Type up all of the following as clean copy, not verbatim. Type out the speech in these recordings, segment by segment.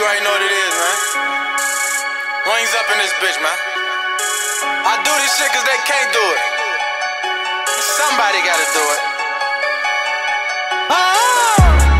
already know what it is, man. Wings up in this bitch, man. I do this shit cause they can't do it. Somebody gotta do it. Oh,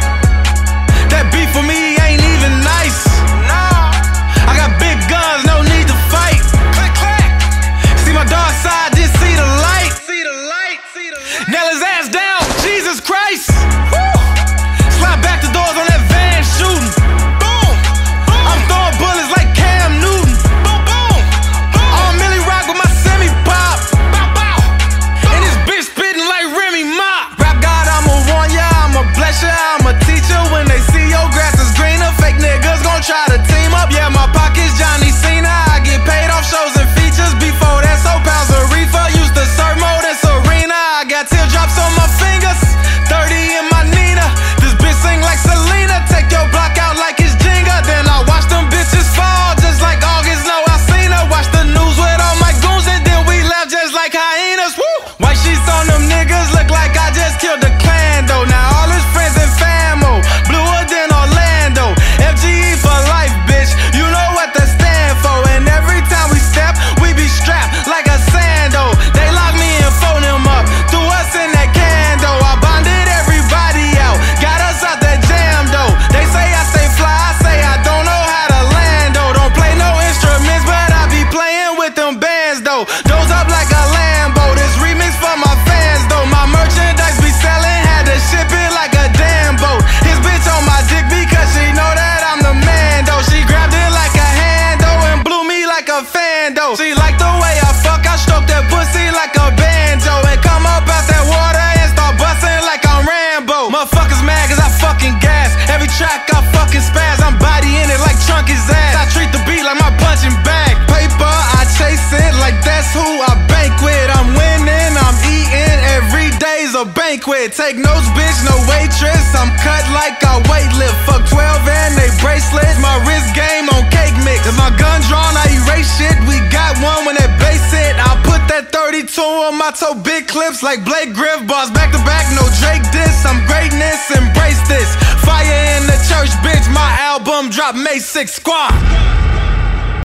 that beef for me ain't even nice. Nah. I got big guns, no need to fight. Click, click. See my dark side, just see the light. See the light, see the light. Nail his ass down, Jesus Christ. Woo. Slide back the doors on that van shooting. Boom, boom. I'm throwing bullets like Cam Newton. Boom, boom, boom. On Millie Rock with my semi-pop. Bow, bow. And this bitch spitting like Remy Ma. Rap God, I'ma warn ya, I'ma bless ya, I'ma teach ya. When they see your grass is greener, fake niggas gon' try to team up. Yeah, my pocket's Johnny Cena. I get paid off shows and features. Before that, so pounds of reefer. Used to serve more than Serena. I got teardrops on my fingers, 30 in my Nina. This bitch sing like Selena. Take your block out like it's Jenga. Then I watch them bitches fall just like August. No, I seen her. Watch the news with all my goons and then we laugh just like hyenas. Woo! White sheets on them niggas look like I just killed the clan though. Now all his friends and famo bluer than Orlando. FGE for life, bitch. You know what that stand for. And every time we step, we be strapped like a sando. They lock me and phone him up. Threw us in that can though. I bonded everybody out. Got us out that jam though. They say I stay fly, I say I don't know how to land though. Don't play no instruments, but I be playing with them bands though. Those up like a Lambo. This remix for my fans though. My merchandise be selling, had to ship it like a damn boat. His bitch on my dick because she know that I'm the man though. She grabbed it like a hand though and blew me like a fan though. She like the way I fuck, I stroke that pussy like a banjo and come up out that water and start busting like I'm Rambo. Motherfuckers mad cause I fucking gas. Every track I fucking spaz, I'm bodying it like Trunk his ass. I treat the beat like my punching bag. Paper, I chase it like that's who I bank with. I'm winning, I'm eating, every day's a banquet. Take notes, bitch, no waitress. I'm cut like I weightlift. Fuck 12 and they bracelets. My wrist game on cake mix. If my gun drawn, I erase shit. We got one when that bass hit. I put that 32 on my toe, big clips like Blake Griff. Bars back to back, no Drake diss. I'm greatness, embrace this. Fire in the church, bitch. My album drop May 6th, squad.